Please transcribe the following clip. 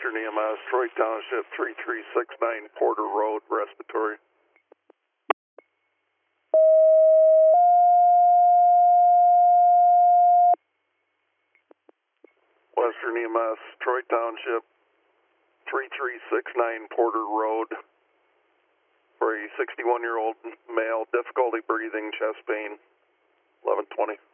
Western EMS, Troy Township, 3369 Porter Road, respiratory. Western EMS, Troy Township, 3369 Porter Road, for a 61-year-old male, difficulty breathing, chest pain, 1120.